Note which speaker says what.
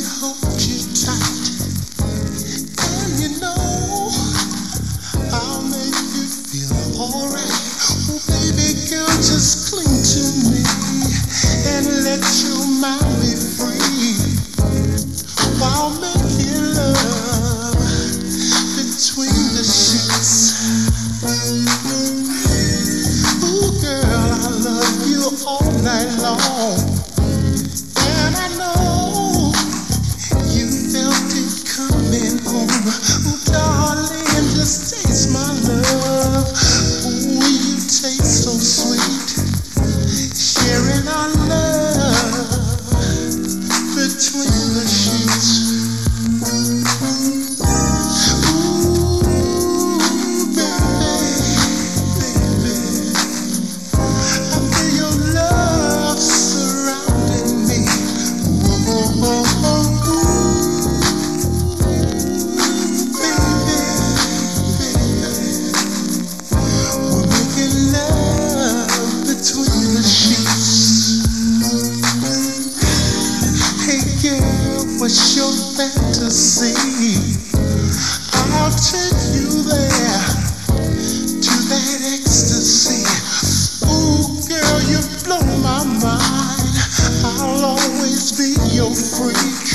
Speaker 1: hold you tight, and you know I'll make you feel alright. Oh, baby girl, just cling to me and let your mind be free while making love between the sheets. Ooh, girl, I love you all night long, and I know you felt it coming home. Ooh, darling, just taste my love. Ooh, you taste so sweet, sharing our love between the sheets. What's your fantasy? I'll take you there to that ecstasy. Ooh, girl, you blow my mind. I'll always be your freak.